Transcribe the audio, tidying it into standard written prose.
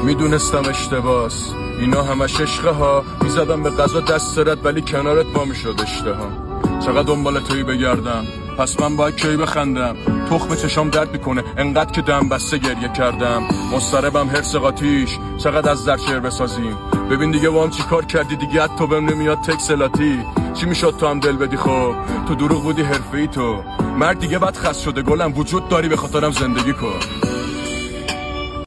میدونستم اشتباس اینا همش عشقه ها. میزدم به قضا دست رد ولی کنارت با میشد اشتها. چقدر دنبال تویی بگردم پس من باید کی بخندم. تخم چشام درد میکنه انقدر که دم بسته گریه کردم. مضطربم هرس قاتیش چقدر از در شعر بسازیم. ببین دیگه با هم چی کار کردی دیگه حتی بهم نمیاد تکسلاتی. چی میشد تو هم دل بدی خب تو دروغ بودی حرفه‌ای تو. مرد دیگه بد خست شده گلم وجود داری به خاطرم زندگی کن.